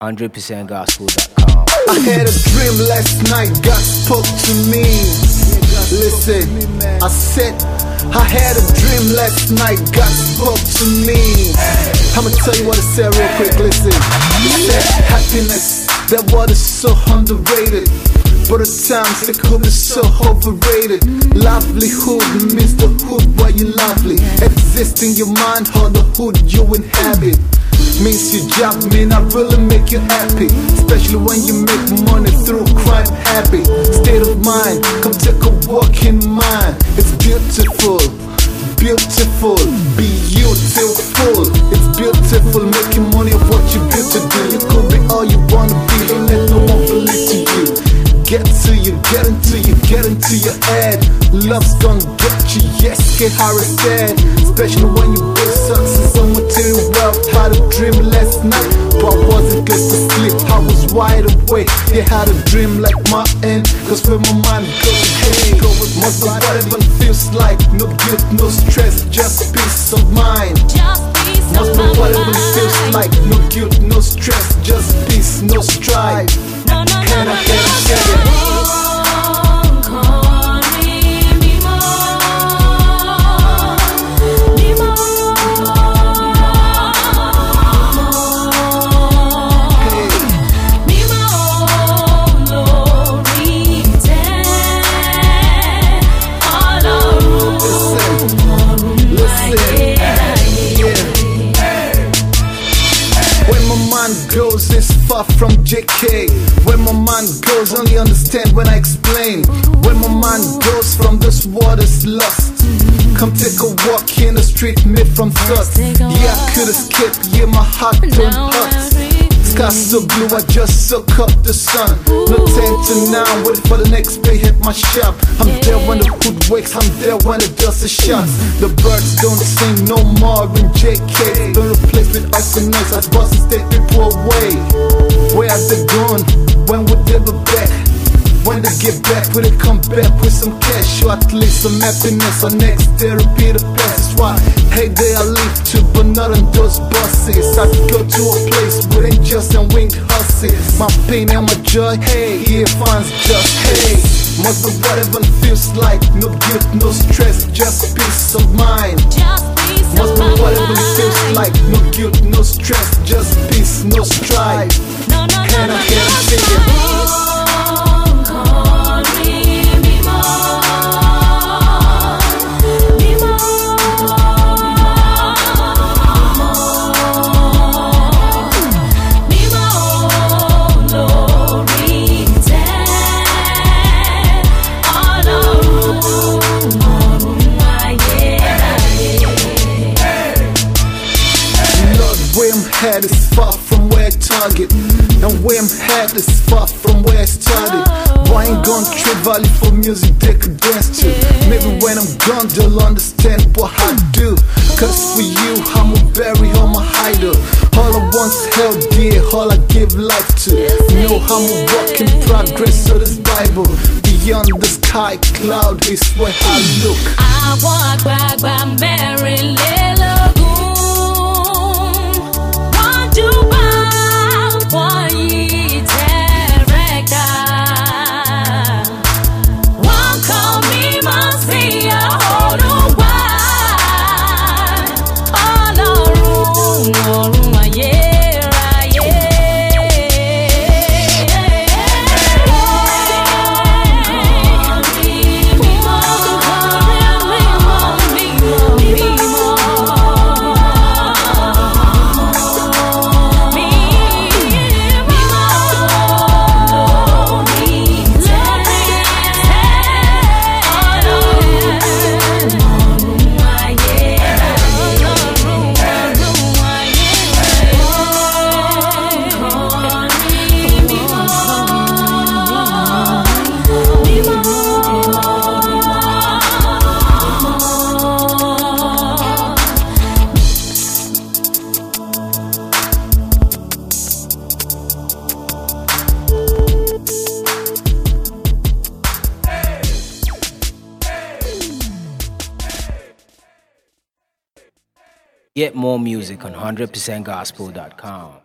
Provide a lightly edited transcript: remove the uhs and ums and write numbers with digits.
100%gospel.com. I had a dream last night, God spoke to me. Listen, I said, I had a dream last night, God spoke to me. I'ma tell you what it said real quick, listen. It said, happiness, that word is so underrated. But at times it could be so overrated. Livelihood means the hood where you lovely. Exist in your mind or the hood you inhabit. Means your job may not really make you happy, especially when you make money through crime habit. State of mind, come take a walk in mine. It's beautiful, beautiful, beautiful. It's beautiful, making money of what you built to do. You could be all you wanna be, don't let no one believe to you. Get to you, get into you, get into your head. Love's gonna get you, yes, get Harris said. Especially when you build success on material wealth. Had a dream last night, but I wasn't good to sleep. I was wide awake, yeah, had a dream like my end. Cause when my mind goes, hey, most of whatever feels like. No guilt, no stress, just peace of mind. Most of whatever feels like. No guilt, no stress, just peace, no strife. Can I say it? Goes this far from JK. Where my mind goes, only understand when I explain. Where my mind goes from this world is lost. Come take a walk in the street made from thoughts. Yeah, I could escape, yeah, my heart don't hurt. Sky so blue, I just soak up the sun. No 10 to 9, wait for the next pay at my shop. I'm there when the hood wakes, I'm there when the dust is shot. The birds don't sing no more in JK. Don't replace with ice and noise, as bosses take people away. Where are they gone? When would they be back? When they get back, will they come back with some cash or at least some happiness? Our next therapy, the past is why. Hey, they I live to, but not on those buses. I go to a place with angels and winged horses. My pain and my joy, hey, here finds just hey. Most of whatever feels like. No guilt, no stress, just peace of mind. Most of whatever feels like. No guilt, no stress, just peace, no strife. Can I say it? Head is far from where I target, and where I'm head is far from where I started. Why ain't gone trade value for music they could dance to? Maybe when I'm gone they'll understand what I do. Cause for you I'ma bury all my idol. All I want's held dear, all I give life to. Know I'm a work in progress, so this Bible. Beyond the sky cloud is where I look. I walk back by Mary Little. Get more music on 100%gospel.com.